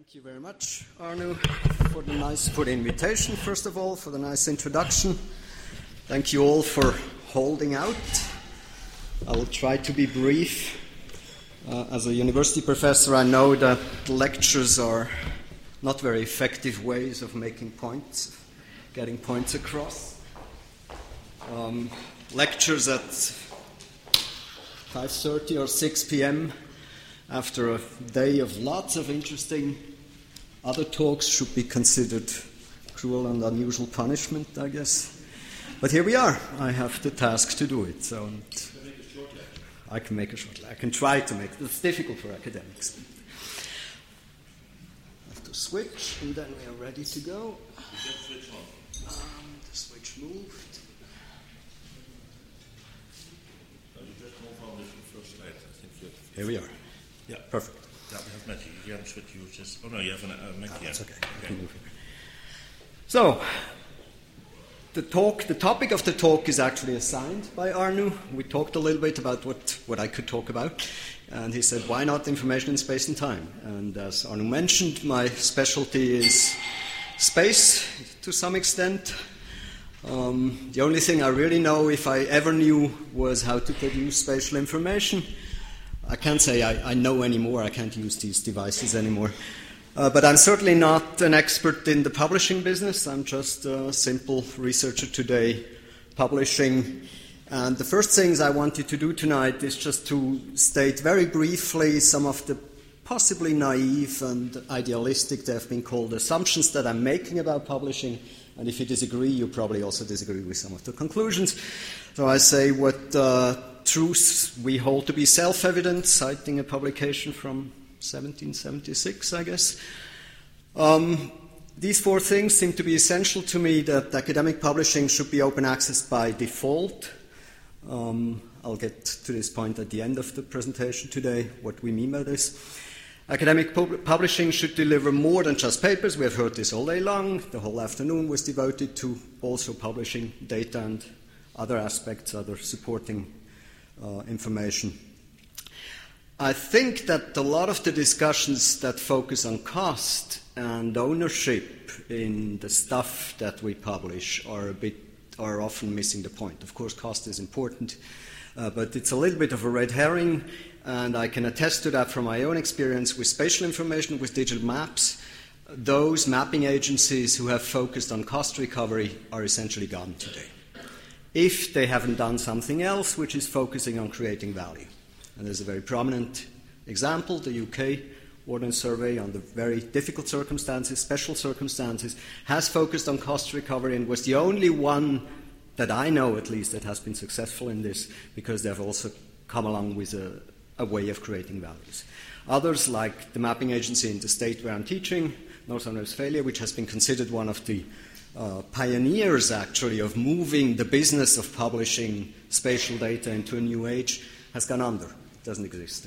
Thank you very much, Arno, for the invitation, first of all, for the nice introduction. Thank you all for holding out. I will try to be brief. As a university professor, I know that lectures are not very effective ways of making points, getting points across. Lectures at 5:30 or 6 p.m. after a day of lots of interesting other talks should be considered cruel and unusual punishment, I guess. But here we are. I have the task to do it. So I can make a short lecture. I can try to make it. It's difficult for academics. I have to switch, and then we are ready to go. The switch moved. Here we are. Yeah, perfect. Yeah, we have Matthew. You haven't switched. You just. Oh no, you have a Mac. Yeah, that's okay. Okay. So, the topic of the talk is actually assigned by Arno. We talked a little bit about what I could talk about, and he said, "Why not information in space and time?" And as Arno mentioned, my specialty is space to some extent. The only thing I really know, if I ever knew, was how to produce spatial information. I can't say I know anymore. I can't use these devices anymore. But I'm certainly not an expert in the publishing business. I'm just a simple researcher today publishing. And the first things I wanted to do tonight is just to state very briefly some of the possibly naive and idealistic, they have been called, assumptions that I'm making about publishing. And if you disagree, you probably also disagree with some of the conclusions. So I say what truths we hold to be self-evident, citing a publication from 1776, I guess. These four things seem to be essential to me: that academic publishing should be open access by default. I'll get to this point at the end of the presentation today, what we mean by this. Academic publishing should deliver more than just papers. We have heard this all day long. The whole afternoon was devoted to also publishing data and other aspects, other supporting information. I think that a lot of the discussions that focus on cost and ownership in the stuff that we publish are often missing the point. Of course, cost is important, but it's a little bit of a red herring, and I can attest to that from my own experience with spatial information, with digital maps. Those mapping agencies who have focused on cost recovery are essentially gone today, if they haven't done something else, which is focusing on creating value. And there's a very prominent example, the UK Warden Survey, on the very difficult circumstances, special circumstances, has focused on cost recovery and was the only one that I know, at least, that has been successful in this, because they have also come along with a way of creating values. Others, like the mapping agency in the state where I'm teaching, North Rhine-Westphalia, which has been considered one of the pioneers, actually, of moving the business of publishing spatial data into a new age, has gone under. It doesn't exist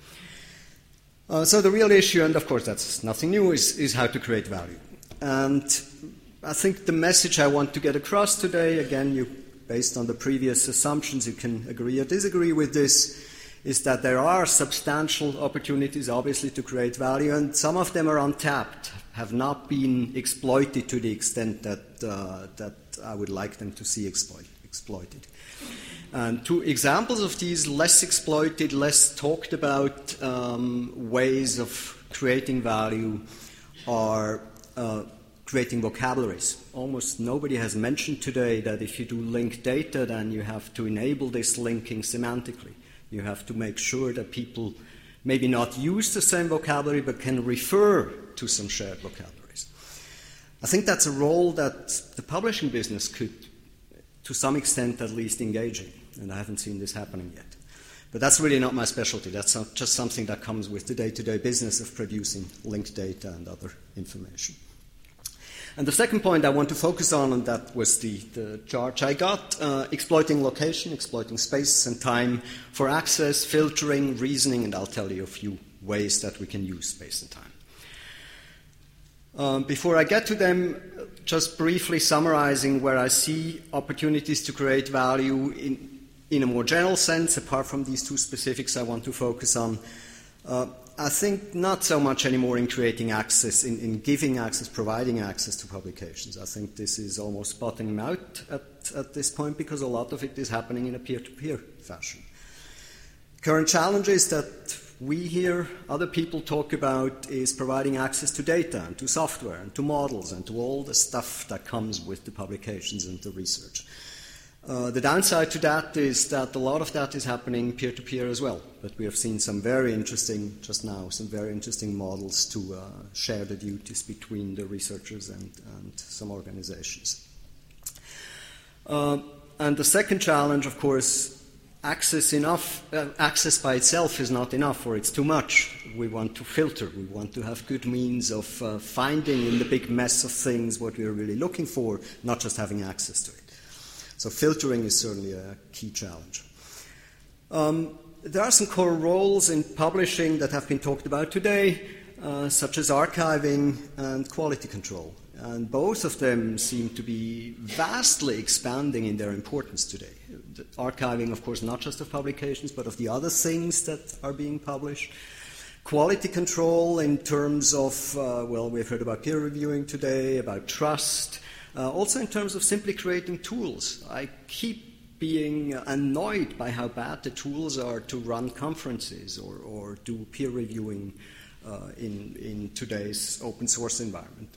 anymore. So the real issue, and of course that's nothing new, is how to create value. And I think the message I want to get across today, again, based on the previous assumptions, you can agree or disagree with this, is that there are substantial opportunities, obviously, to create value, and some of them are untapped, have not been exploited to the extent that I would like them to see exploited. And two examples of these less exploited, less talked about ways of creating value are creating vocabularies. Almost nobody has mentioned today that if you do linked data, then you have to enable this linking semantically. You have to make sure that people maybe not use the same vocabulary, but can refer to some shared vocabularies. I think that's a role that the publishing business could, to some extent at least, engage in, and I haven't seen this happening yet. But that's really not my specialty. That's not just something that comes with the day-to-day business of producing linked data and other information. And the second point I want to focus on, and that was the charge I got, exploiting location, exploiting space and time for access, filtering, reasoning, and I'll tell you a few ways that we can use space and time. Before I get to them, just briefly summarizing where I see opportunities to create value in a more general sense, apart from these two specifics I want to focus on. I think not so much anymore in creating access, in giving access, providing access to publications. I think this is almost bottoming out at this point because a lot of it is happening in a peer-to-peer fashion. Current challenges that we hear other people talk about is providing access to data and to software and to models and to all the stuff that comes with the publications and the research. The downside to that is that a lot of that is happening peer-to-peer as well. But we have seen some very interesting, just now, some very interesting models to share the duties between the researchers and some organizations. And the second challenge, of course, access by itself is not enough, or it's too much. We want to filter. We want to have good means of finding in the big mess of things what we're really looking for, not just having access to it. So filtering is certainly a key challenge. There are some core roles in publishing that have been talked about today, such as archiving and quality control. And both of them seem to be vastly expanding in their importance today. The archiving, of course, not just of publications, but of the other things that are being published. Quality control in terms of, we've heard about peer reviewing today, about trust. Also in terms of simply creating tools. I keep being annoyed by how bad the tools are to run conferences or do peer reviewing in today's open source environment.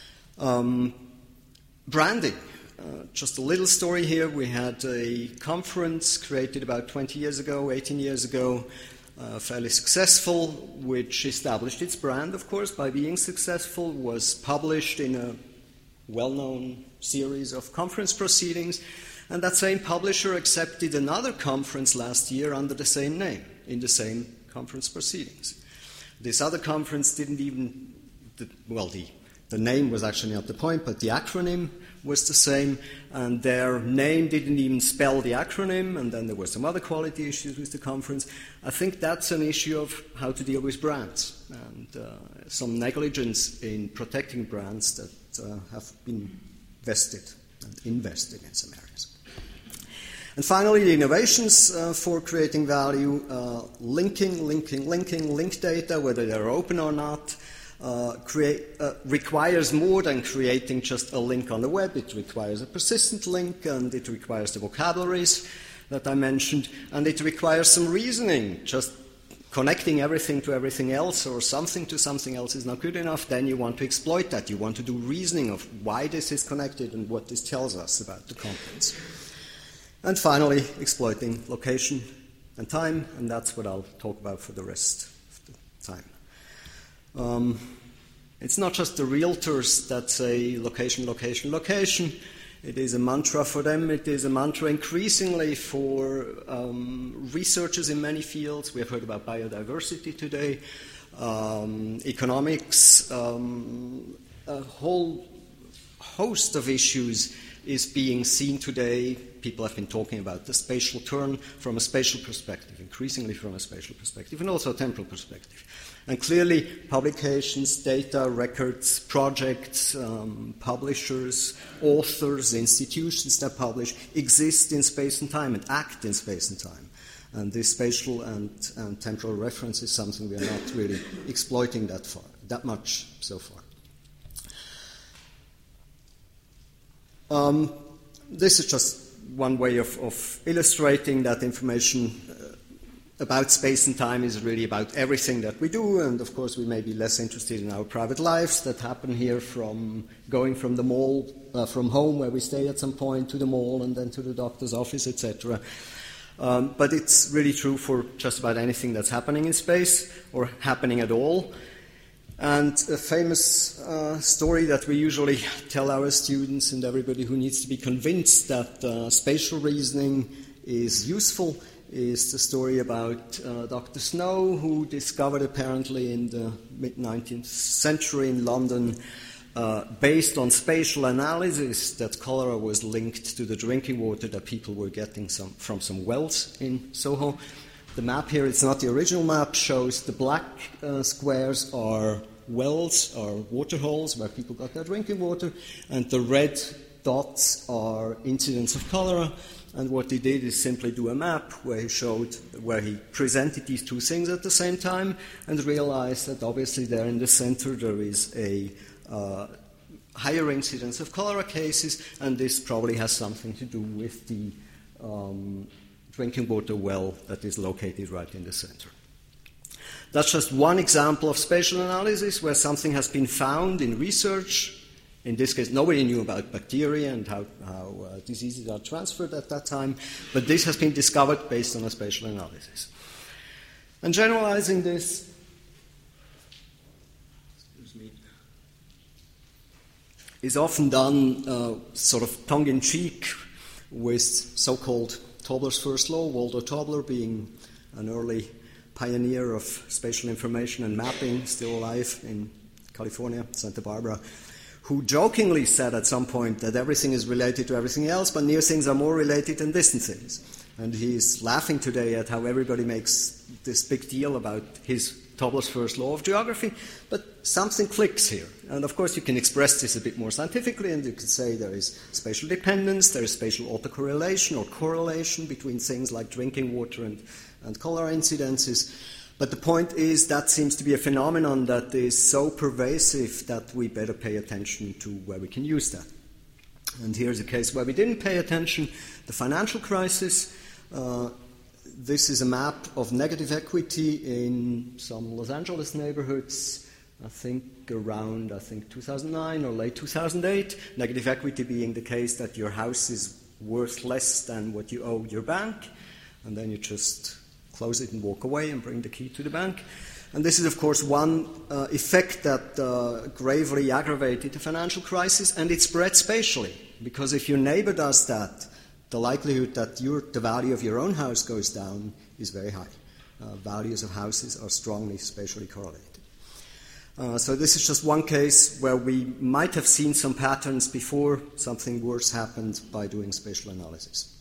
Branding. Just a little story here. We had a conference created about 18 years ago, fairly successful, which established its brand, of course, by being successful, was published in a well-known series of conference proceedings, and that same publisher accepted another conference last year under the same name, in the same conference proceedings. This other conference didn't even, the name was actually not the point, but the acronym was the same, and their name didn't even spell the acronym, and then there were some other quality issues with the conference. I think that's an issue of how to deal with brands, and some negligence in protecting brands that have been vested and invested in some areas. And finally, the innovations for creating value, linking, linked data, whether they're open or not, requires more than creating just a link on the web. It requires a persistent link, and it requires the vocabularies that I mentioned, and it requires some reasoning. Just connecting everything to everything else or something to something else is not good enough. Then you want to exploit that. You want to do reasoning of why this is connected and what this tells us about the contents. And finally, exploiting location and time, and that's what I'll talk about for the rest of the time. It's not just the realtors that say location, location, location. It is a mantra for them. It is a mantra increasingly for researchers in many fields. We have heard about biodiversity today, economics, a whole host of issues is being seen today. People have been talking about the spatial turn from a spatial perspective, increasingly from a spatial perspective, and also a temporal perspective. And clearly, publications, data, records, projects, publishers, authors, institutions that publish exist in space and time and act in space and time. And this spatial and temporal reference is something we are not really exploiting that much so far. This is just one way of illustrating that information about space and time is really about everything that we do, and of course we may be less interested in our private lives that happen here from going from the mall, from home where we stay at some point to the mall and then to the doctor's office, etc. But it's really true for just about anything that's happening in space or happening at all. And a famous story that we usually tell our students and everybody who needs to be convinced that spatial reasoning is useful is the story about Dr. Snow, who discovered apparently in the mid-19th century in London, based on spatial analysis, that cholera was linked to the drinking water that people were getting from some wells in Soho. The map here, it's not the original map, shows the black squares are wells, are water holes where people got their drinking water, and the red dots are incidents of cholera, and what he did is simply do a map where he presented these two things at the same time and realized that obviously there in the center there is a higher incidence of cholera cases, and this probably has something to do with the drinking water well that is located right in the center. That's just one example of spatial analysis where something has been found in research. In this case, nobody knew about bacteria and how diseases are transferred at that time, but this has been discovered based on a spatial analysis. And generalizing this, is often done sort of tongue-in-cheek with so-called Tobler's first law, Waldo Tobler being an early pioneer of spatial information and mapping, still alive in California, Santa Barbara, who jokingly said at some point that everything is related to everything else, but near things are more related than distant things. And he's laughing today at how everybody makes this big deal about his Tobler's first law of geography, but something clicks here. And of course you can express this a bit more scientifically, and you could say there is spatial dependence, there is spatial autocorrelation or correlation between things like drinking water and cholera incidences. But the point is that seems to be a phenomenon that is so pervasive that we better pay attention to where we can use that. And here's a case where we didn't pay attention, the financial crisis. This is a map of negative equity in some Los Angeles neighborhoods, I think around 2009 or late 2008. Negative equity being the case that your house is worth less than what you owe your bank, and then you just close it and walk away and bring the key to the bank. And this is, of course, one effect that gravely aggravated the financial crisis, and it spread spatially, because if your neighbor does that, the likelihood that the value of your own house goes down is very high. Values of houses are strongly spatially correlated. So this is just one case where we might have seen some patterns before something worse happened by doing spatial analysis.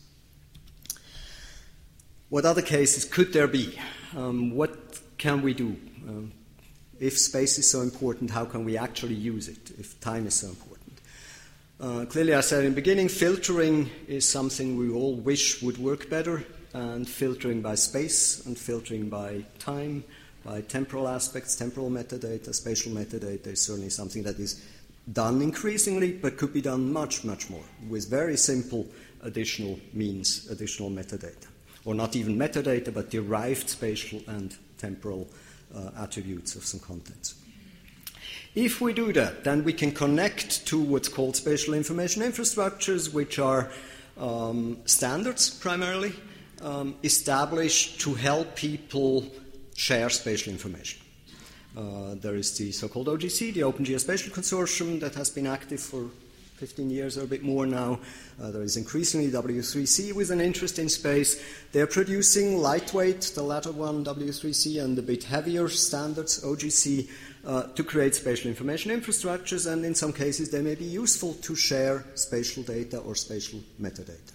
What other cases could there be? What can we do? If space is so important, how can we actually use it if time is so important? Clearly, I said in the beginning, filtering is something we all wish would work better, and filtering by space and filtering by time, by temporal aspects, temporal metadata, spatial metadata is certainly something that is done increasingly, but could be done much, much more with very simple additional means, additional metadata. Or not even metadata, but derived spatial and temporal attributes of some contents. If we do that, then we can connect to what's called spatial information infrastructures, which are standards primarily, established to help people share spatial information. There is the so-called OGC, the Open Geospatial Consortium, that has been active for 15 years or a bit more now. There is increasingly W3C with an interest in space. They're producing lightweight, the latter one, W3C, and a bit heavier standards, OGC, to create spatial information infrastructures, and in some cases they may be useful to share spatial data or spatial metadata.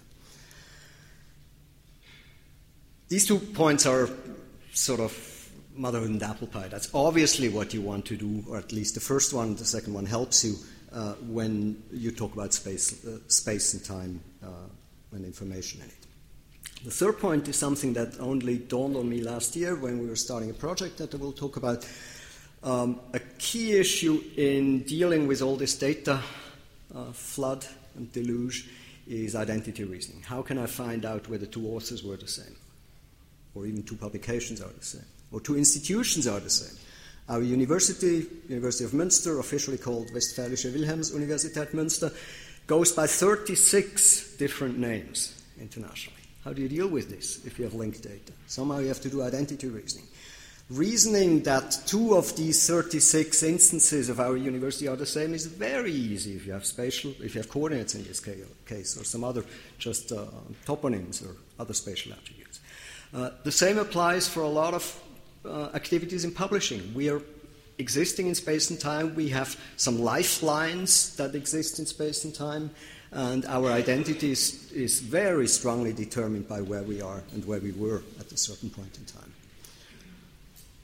These 2 points are sort of motherhood and apple pie. That's obviously what you want to do, or at least the first one. The second one helps you when you talk about space and time and information in it. The third point is something that only dawned on me last year when we were starting a project that I will talk about. A key issue in dealing with all this data flood and deluge is identity reasoning. How can I find out whether 2 authors were the same, or even 2 publications are the same, or 2 institutions are the same? Our university, University of Münster, officially called Westfälische Wilhelms-Universität Münster, goes by 36 different names internationally. How do you deal with this if you have linked data? Somehow you have to do identity reasoning. Reasoning that 2 of these 36 instances of our university are the same is very easy if you have coordinates in this case, or some other just toponyms or other spatial attributes. The same applies for a lot of activities in publishing. We are existing in space and time. We have some lifelines that exist in space and time, and our identity is very strongly determined by where we are and where we were at a certain point in time.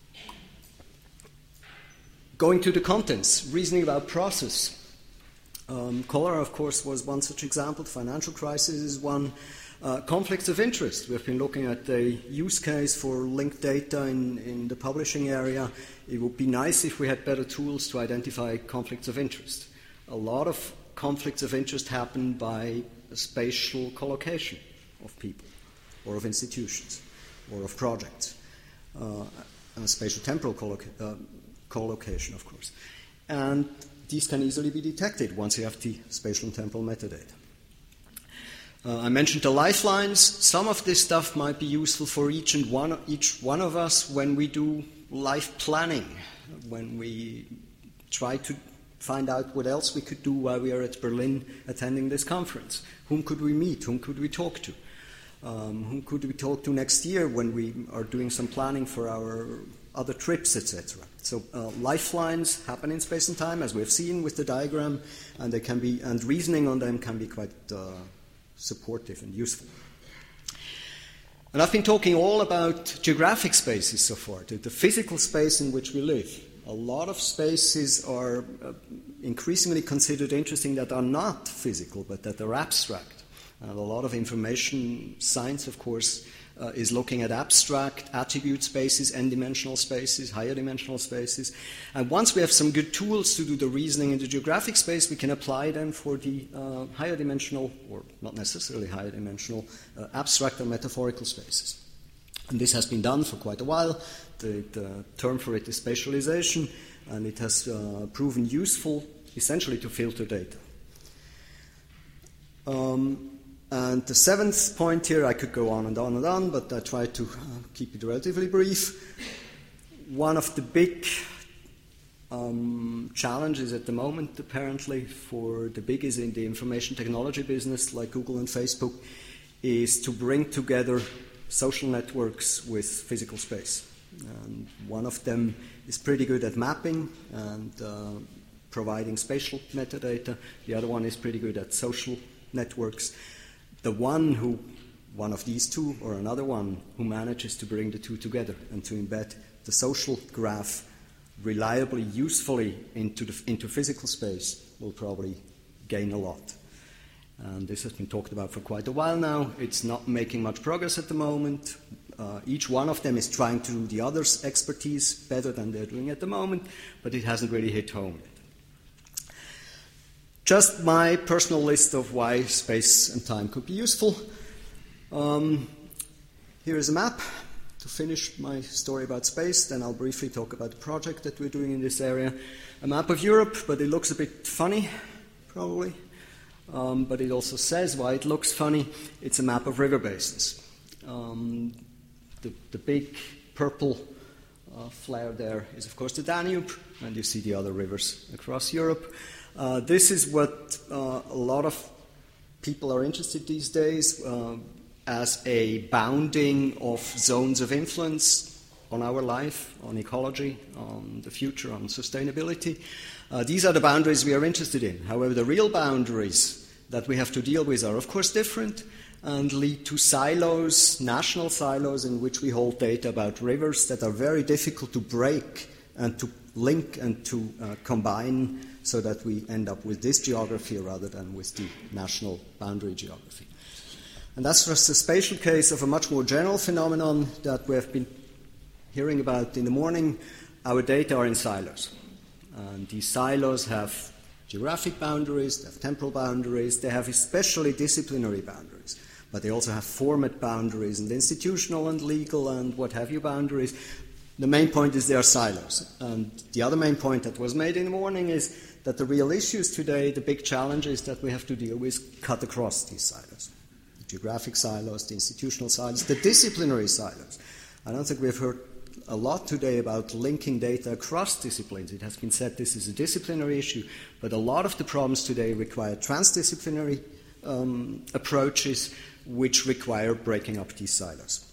Going to the contents, reasoning about process. Cholera, of course, was one such example. The financial crisis is one. Conflicts of interest. We've been looking at the use case for linked data in the publishing area. It would be nice if we had better tools to identify conflicts of interest. A lot of conflicts of interest happen by spatial collocation of people or of institutions or of projects, and spatial temporal collocation, of course. And these can easily be detected once you have the spatial and temporal metadata. I mentioned the lifelines. Some of this stuff might be useful for each one of us when we do life planning, when we try to find out what else we could do while we are at Berlin attending this conference. Whom could we meet? Whom could we talk to? Whom could we talk to next year when we are doing some planning for our other trips, etc. So lifelines happen in space and time, as we've seen with the diagram, and reasoning on them can be quite supportive and useful. And I've been talking all about geographic spaces so far, the physical space in which we live. A lot of spaces are increasingly considered interesting that are not physical, but that are abstract. And a lot of information science, of course, is looking at abstract attribute spaces, n-dimensional spaces, higher dimensional spaces. And once we have some good tools to do the reasoning in the geographic space, we can apply them for the higher dimensional, or not necessarily higher dimensional, abstract or metaphorical spaces. And this has been done for quite a while. The term for it is spatialization, and it has proven useful essentially to filter data. And the seventh point here, I could go on and on and on, but I try to keep it relatively brief. One of the big challenges at the moment, apparently, for the biggies in the information technology business, like Google and Facebook, is to bring together social networks with physical space. And one of them is pretty good at mapping and providing spatial metadata. The other one is pretty good at social networks. The one of these two or another one who manages to bring the two together and to embed the social graph reliably, usefully into physical space will probably gain a lot. And this has been talked about for quite a while now. It's not making much progress at the moment. Each one of them is trying to do the other's expertise better than they're doing at the moment, but it hasn't really hit home yet. Just my personal list of why space and time could be useful. Here is a map to finish my story about space. Then I'll briefly talk about the project that we're doing in this area. A map of Europe, but it looks a bit funny, probably. But it also says why it looks funny. It's a map of river basins. The big purple flare there is, of course, the Danube, and you see the other rivers across Europe. This is what a lot of people are interested these days as a bounding of zones of influence on our life, on ecology, on the future, on sustainability. These are the boundaries we are interested in. However, the real boundaries that we have to deal with are, of course, different and lead to silos, national silos, in which we hold data about rivers that are very difficult to break and to link and to combine so that we end up with this geography rather than with the national boundary geography. And that's just a spatial case of a much more general phenomenon that we have been hearing about in the morning. Our data are in silos. And these silos have geographic boundaries, they have temporal boundaries, they have especially disciplinary boundaries. But they also have format boundaries and institutional and legal and what have you boundaries. The main point is they are silos. And the other main point that was made in the morning is that the real issues today, the big challenges that we have to deal with, cut across these silos. The geographic silos, the institutional silos, the disciplinary silos. I don't think we've heard a lot today about linking data across disciplines. It has been said this is a disciplinary issue, but a lot of the problems today require transdisciplinary approaches which require breaking up these silos.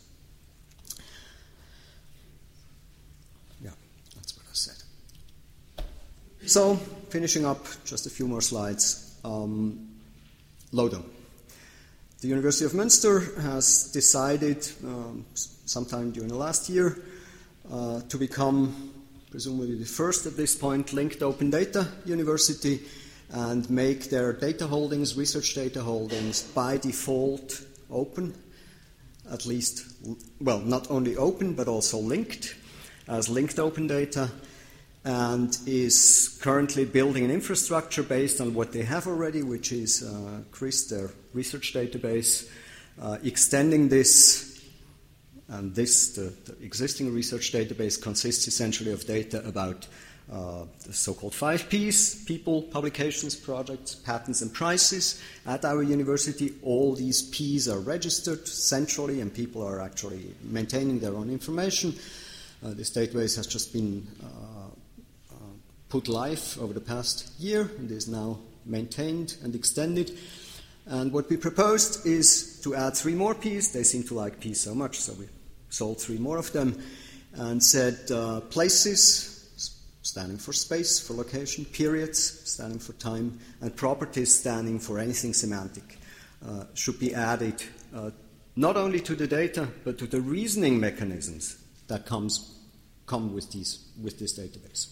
Yeah, that's what I said. So, finishing up, just a few more slides. LODO. The University of Münster has decided sometime during the last year to become, presumably the first at this point, linked open data university. and make their data holdings, research data holdings, by default open, at least, well, not only open, but also linked, as linked open data, and is currently building an infrastructure based on what they have already, which is CRIS, their research database, extending this, and this, the existing research database, consists essentially of data about the so-called 5 Ps, people, publications, projects, patents, and prices. At our university, all these Ps are registered centrally, and people are actually maintaining their own information. This database has just been put live over the past year and is now maintained and extended. And what we proposed is to add 3 more Ps. They seem to like Ps so much, so we sold 3 more of them, and said places, standing for space, for location, periods, standing for time, and properties, standing for anything semantic, should be added not only to the data, but to the reasoning mechanisms that come with this database.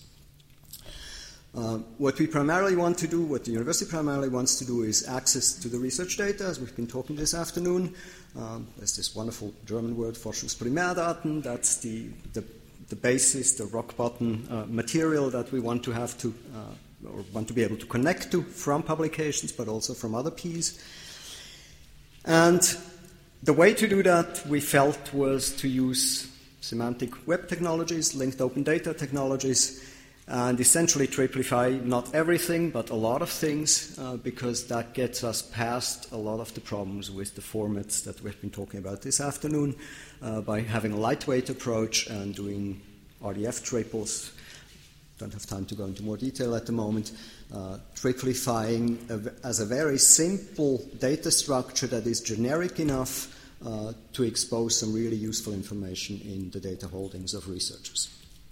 What we primarily want to do, what the university primarily wants to do, is access to the research data, as we've been talking this afternoon. There's this wonderful German word, Forschungsprimärdaten. That's the basis, the rock bottom material that we want to have to, or want to be able to connect to from publications, but also from other Ps. And the way to do that, we felt, was to use semantic web technologies, linked open data technologies, and essentially triplify not everything, but a lot of things, because that gets us past a lot of the problems with the formats that we've been talking about this afternoon, by having a lightweight approach and doing RDF triples. Don't have time to go into more detail at the moment. Triplifying as a very simple data structure that is generic enough to expose some really useful information in the data holdings of researchers.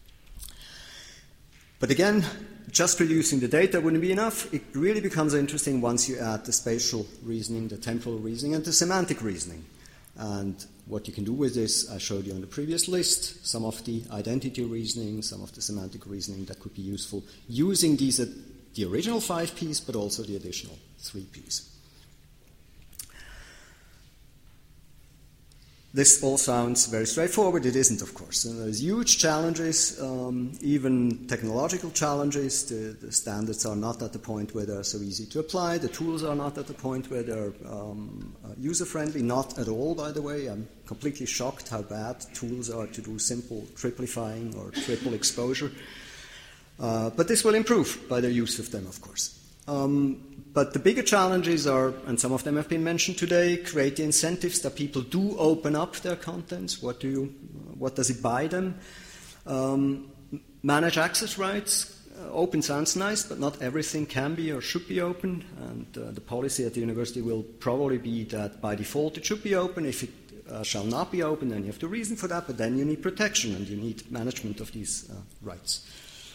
But again, just producing the data wouldn't be enough. It really becomes interesting once you add the spatial reasoning, the temporal reasoning, and the semantic reasoning. And what you can do with this, I showed you on the previous list, some of the identity reasoning, some of the semantic reasoning that could be useful using these, the original 5 Ps, but also the additional 3 Ps. This all sounds very straightforward. It isn't, of course. And there's huge challenges, even technological challenges. The standards are not at the point where they're so easy to apply. The tools are not at the point where they're user-friendly. Not at all, by the way. I'm completely shocked how bad tools are to do simple triplifying or triple exposure. But this will improve by the use of them, of course. But the bigger challenges are, and some of them have been mentioned today, create the incentives that people do open up their contents. What does it buy them? Manage access rights. Open sounds nice, but not everything can be or should be open. And the policy at the university will probably be that by default it should be open. If it shall not be open, then you have to reason for that, but then you need protection and you need management of these rights.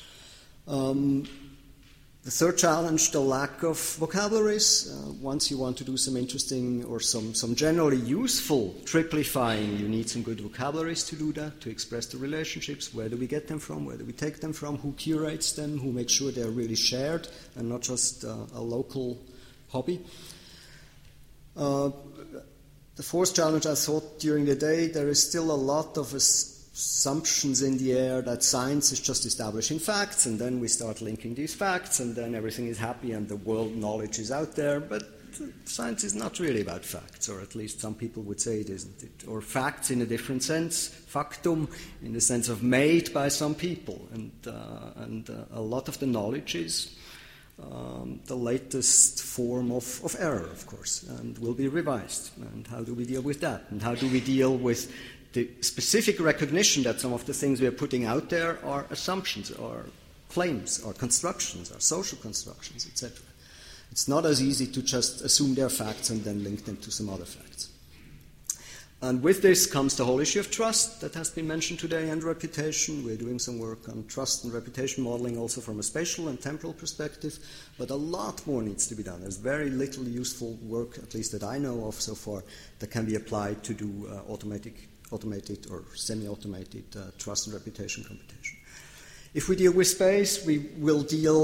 The third challenge, the lack of vocabularies. Once you want to do some interesting or some generally useful triplifying, you need some good vocabularies to do that, to express the relationships. Where do we get them from? Where do we take them from? Who curates them? Who makes sure they're really shared and not just a local hobby? The fourth challenge, I thought during the day, there is still a lot of assumptions in the air that science is just establishing facts, and then we start linking these facts, and then everything is happy and the world knowledge is out there. But science is not really about facts, or at least some people would say it isn't. Or facts in a different sense, factum, in the sense of made by some people. And a lot of the knowledge is the latest form of error, of course, and will be revised. And how do we deal with that? And how do we deal with the specific recognition that some of the things we are putting out there are assumptions, or claims, or constructions, or social constructions, etc. It's not as easy to just assume they're facts and then link them to some other facts. And with this comes the whole issue of trust that has been mentioned today, and reputation. We're doing some work on trust and reputation modeling also from a spatial and temporal perspective, but a lot more needs to be done. There's very little useful work, at least that I know of so far, that can be applied to do automated or semi-automated trust and reputation computation. If we deal with space, we will deal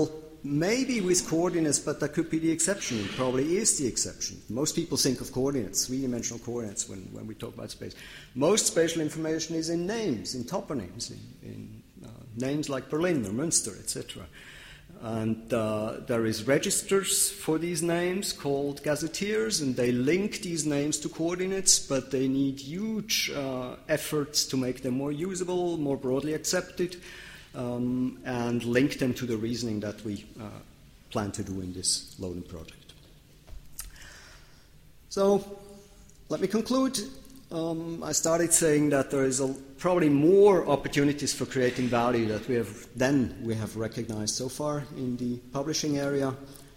maybe with coordinates, but that could be the exception. It probably is the exception. Most people think of coordinates, three-dimensional coordinates, when we talk about space. Most spatial information is in names, in toponyms, in names like Berlin or Münster, etc. And there is registers for these names called gazetteers, and they link these names to coordinates, but they need huge efforts to make them more usable, more broadly accepted, and link them to the reasoning that we plan to do in this Lodum project. So, let me conclude. I started saying that there is probably more opportunities for creating value that we have recognized so far in the publishing area.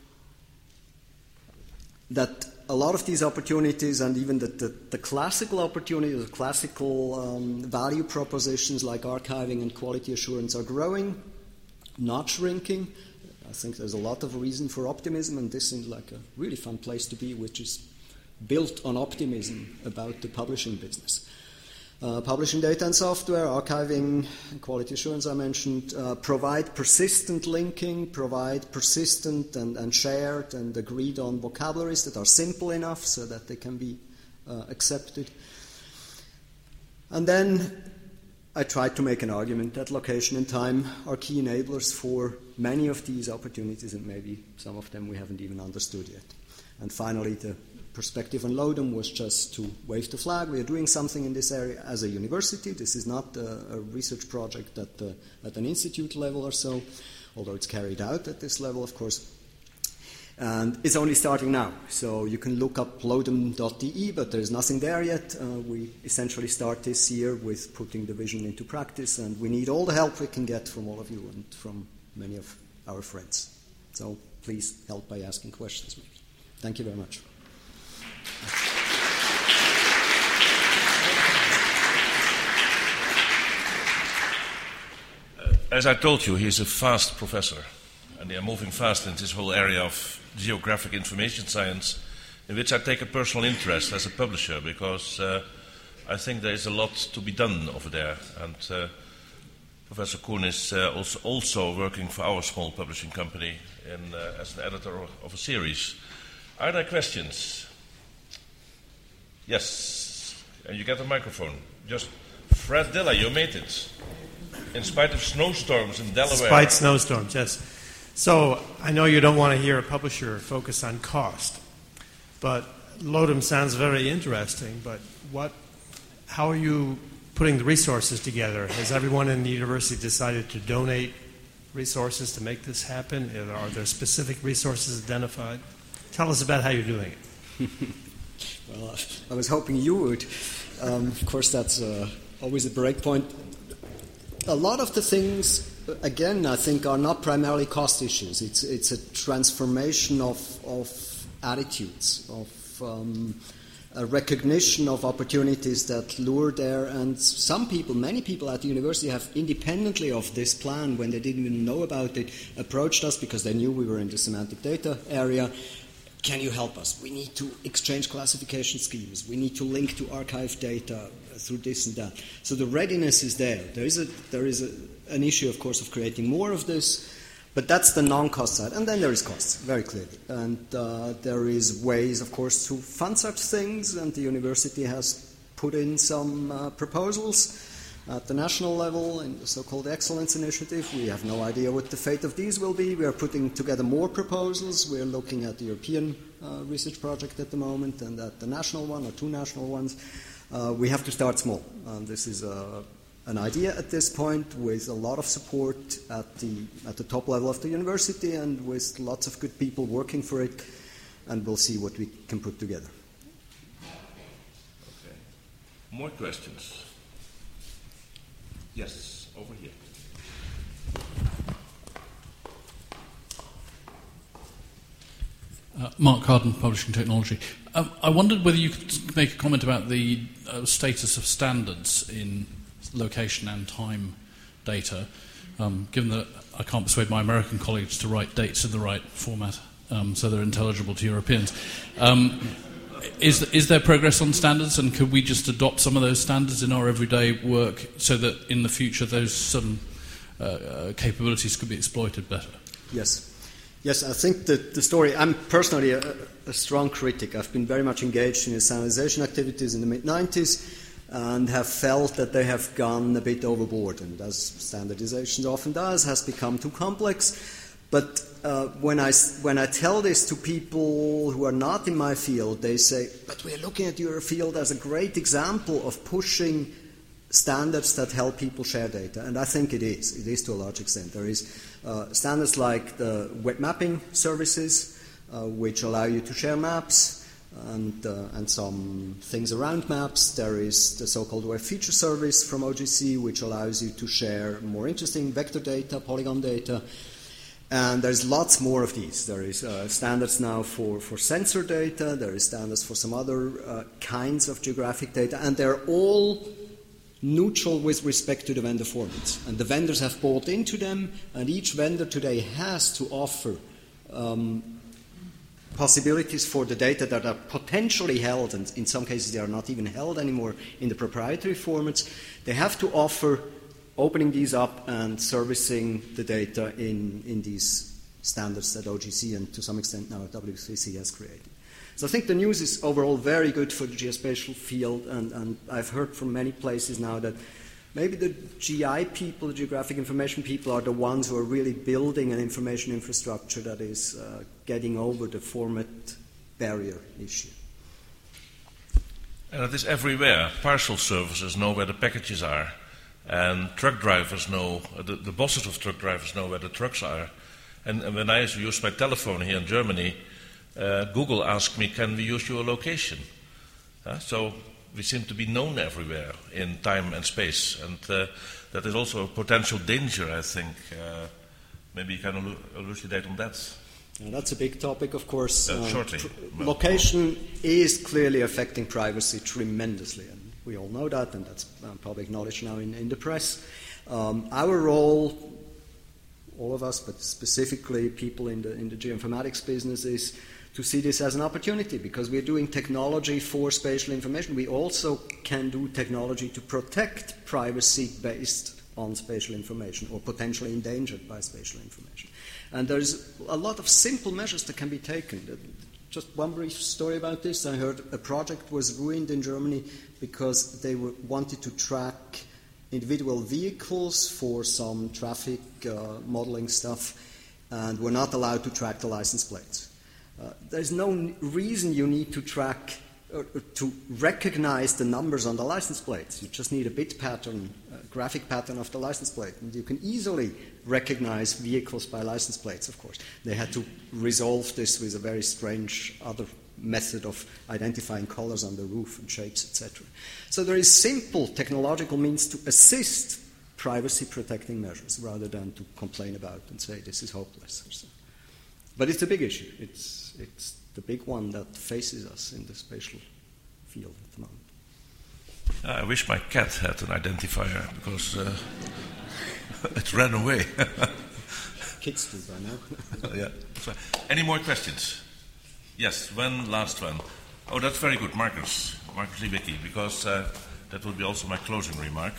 That a lot of these opportunities, and even the classical opportunities, the classical value propositions like archiving and quality assurance are growing, not shrinking. I think there's a lot of reason for optimism, and this seems like a really fun place to be, which is built on optimism about the publishing business. Publishing data and software, archiving, and quality assurance I mentioned, provide persistent linking, provide persistent and shared and agreed on vocabularies that are simple enough so that they can be accepted. And then I tried to make an argument that location and time are key enablers for many of these opportunities, and maybe some of them we haven't even understood yet. And finally, the perspective on Lodum was just to wave the flag. We are doing something in this area as a university. This is not a research project at an institute level or so, although it's carried out at this level, of course. And it's only starting now. So you can look up lodum.de, but there's nothing there yet. We essentially start this year with putting the vision into practice, and we need all the help we can get from all of you and from many of our friends. So please help by asking questions. Thank you very much. As I told you, he's a fast professor, and they are moving fast in this whole area of geographic information science, in which I take a personal interest as a publisher, because I think there is a lot to be done over there. And Professor Kuhn is also working for our small publishing company as an editor of a series. Are there questions? Yes, and you get a microphone. Just Fred Dilla, you made it. In spite of snowstorms in Delaware. Despite snowstorms, yes. So I know you don't want to hear a publisher focus on cost, but Lodum sounds very interesting. But how are you putting the resources together? Has everyone in the university decided to donate resources to make this happen? Are there specific resources identified? Tell us about how you're doing it. Well, I was hoping you would. Of course, that's always a break point. A lot of the things, again, I think, are not primarily cost issues. It's a transformation of attitudes, of a recognition of opportunities that lure there. And some people, many people at the university have, independently of this plan, when they didn't even know about it, approached us because they knew we were in the semantic data area. Can you help us? We need to exchange classification schemes. We need to link to archive data through this and that. So the readiness is there. There is an issue, of course, of creating more of this, but that's the non-cost side. And then there is costs, very clearly. And there is ways, of course, to fund such things, and the university has put in some proposals at the national level in the so-called Excellence Initiative. We have no idea what the fate of these will be. We are putting together more proposals. We are looking at the European research project at the moment and at the national one or two national ones. We have to start small. This is an idea at this point with a lot of support at the top level of the university and with lots of good people working for it, and we'll see what we can put together. Okay. More questions? Yes, over here. Mark Carden, Publishing Technology. I wondered whether you could make a comment about the status of standards in location and time data, given that I can't persuade my American colleagues to write dates in the right format so they're intelligible to Europeans. Is there progress on standards, and could we just adopt some of those standards in our everyday work so that in the future those capabilities could be exploited better? Yes. Yes, I think that the story, I'm personally a strong critic. I've been very much engaged in the standardization activities in the mid-90s and have felt that they have gone a bit overboard, and as standardization often does, has become too complex. But when I tell this to people who are not in my field, they say, but we're looking at your field as a great example of pushing standards that help people share data, and I think it is. It is to a large extent. There is standards like the web mapping services, which allow you to share maps and some things around maps. There is the so-called web feature service from OGC, which allows you to share more interesting vector data, polygon data, and there's lots more of these. There is standards now for sensor data. There is standards for some other kinds of geographic data, and they're all neutral with respect to the vendor formats. And the vendors have bought into them, and each vendor today has to offer possibilities for the data that are potentially held, and in some cases they are not even held anymore in the proprietary formats. They have to offer opening these up and servicing the data in these standards that OGC and to some extent now WCC has created. So I think the news is overall very good for the geospatial field, and I've heard from many places now that maybe the GI people, the geographic information people, are the ones who are really building an information infrastructure that is getting over the format barrier issue. And it is everywhere. Parcel services know where the packages are, and truck drivers know, the bosses of truck drivers know where the trucks are. And when I use my telephone here in Germany, Google asked me, can we use your location? So we seem to be known everywhere in time and space, and that is also a potential danger, I think. Maybe you can elucidate on that. Yeah, that's a big topic, of course. Shortly. Location is clearly affecting privacy tremendously, and we all know that, and that's public knowledge now in the press. Our role, all of us, but specifically people in the geoinformatics business, is to see this as an opportunity, because we're doing technology for spatial information. We also can do technology to protect privacy based on spatial information, or potentially endangered by spatial information. And there's a lot of simple measures that can be taken. Just one brief story about this. I heard a project was ruined in Germany because they wanted to track individual vehicles for some traffic modeling stuff, and were not allowed to track the license plates. There's no reason you need to track or to recognize the numbers on the license plates. You just need a bit pattern, a graphic pattern of the license plate, and you can easily recognize vehicles by license plates, of course. They had to resolve this with a very strange other method of identifying colors on the roof and shapes, etc. So there is simple technological means to assist privacy-protecting measures rather than to complain about and say this is hopeless or so. But it's a big issue. It's the big one that faces us in the spatial field at the moment. I wish my cat had an identifier, because it ran away. Kids do by now. Yeah. Any more questions? Yes, one last one. Oh, that's very good, Marcus Lewicki, because that will be also my closing remark.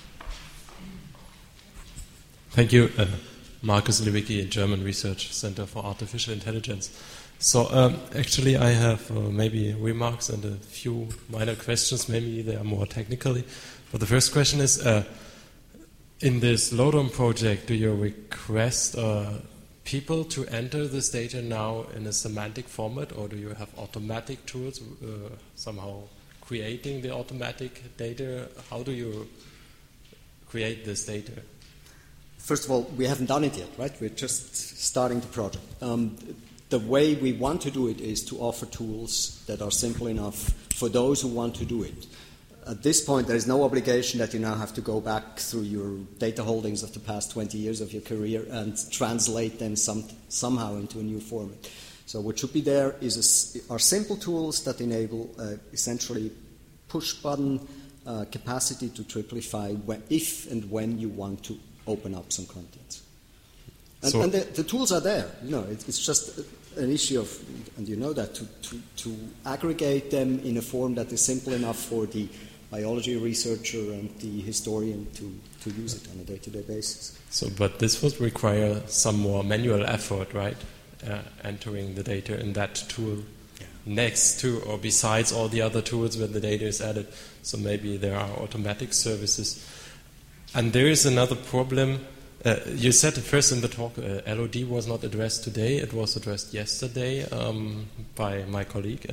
Thank you. Marcus Lewicki, German Research Center for Artificial Intelligence. So actually I have maybe remarks and a few minor questions. Maybe they are more technically. But the first question is, in this LODOM project, do you request people to enter this data now in a semantic format, or do you have automatic tools somehow creating the automatic data? How do you create this data? First of all, we haven't done it yet, right? We're just starting the project. The way we want to do it is to offer tools that are simple enough for those who want to do it. At this point, there is no obligation that you now have to go back through your data holdings of the past 20 years of your career and translate them somehow into a new format. So what should be there are simple tools that enable essentially push-button capacity to triplify if and when you want to open up some contents. And the tools are there. You know, it's just an issue of, and you know that, to aggregate them in a form that is simple enough for the biology researcher and the historian to use it on a day-to-day basis. But this would require some more manual effort, right? entering the data in that tool next to or besides all the other tools where the data is added. So maybe there are automatic services. And there is another problem. You said first in the talk, LOD was not addressed today. It was addressed yesterday by my colleague.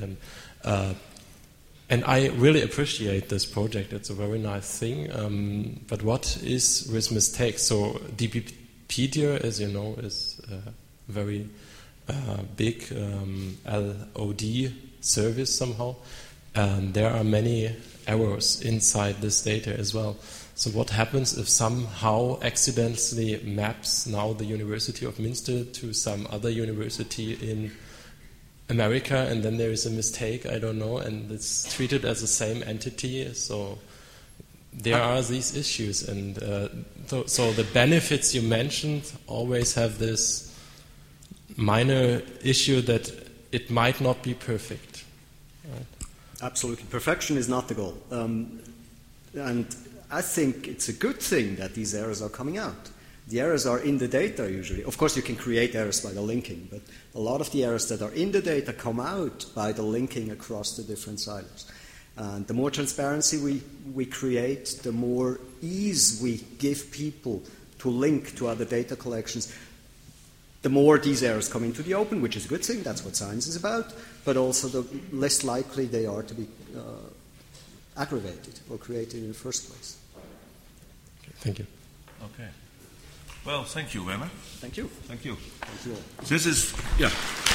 And I really appreciate this project. It's a very nice thing. But what is with mistakes? So DBpedia, as you know, is a very big LOD service somehow. And there are many errors inside this data as well. So what happens if somehow accidentally maps now the University of Münster to some other university in America, and then there is a mistake, I don't know, and it's treated as the same entity? So there are these issues, and so the benefits you mentioned always have this minor issue that it might not be perfect. Right? Absolutely. Perfection is not the goal. And I think it's a good thing that these errors are coming out. The errors are in the data usually. Of course, you can create errors by the linking, but a lot of the errors that are in the data come out by the linking across the different silos. And the more transparency we create, the more ease we give people to link to other data collections, the more these errors come into the open, which is a good thing. That's what science is about. But also the less likely they are to be aggravated or created in the first place. Thank you. Okay. Well, thank you, Werner. Thank you. Thank you. Thank you all. This is, yeah.